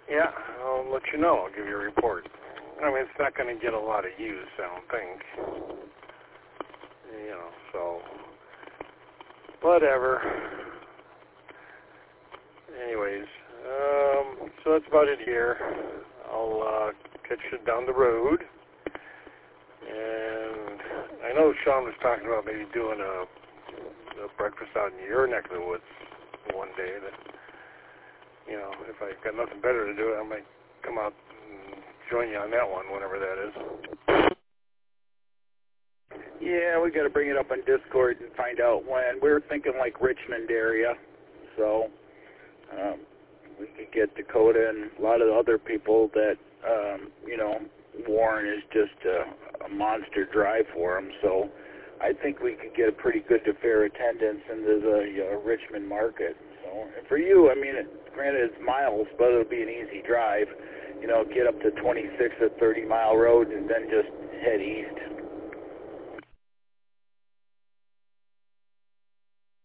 Yeah, I'll let you know. I'll give you a report. I mean, it's not going to get a lot of use, I don't think. You know, so whatever. Anyways, so that's about it here. I'll catch you down the road. And I know Sean was talking about maybe doing a breakfast out in your neck of the woods one day. That, you know, if I got nothing better to do, I might come out and join you on that one, whenever that is. Yeah, we got to bring it up on Discord and find out when. We're thinking like Richmond area, so we could get Dakota and a lot of the other people that, you know, Warren is just a monster drive for them. So I think we could get a pretty good to fair attendance into the Richmond market. So and for you, I mean, granted it's miles, but it'll be an easy drive. You know, get up to 26 or 30 mile road and then just head east.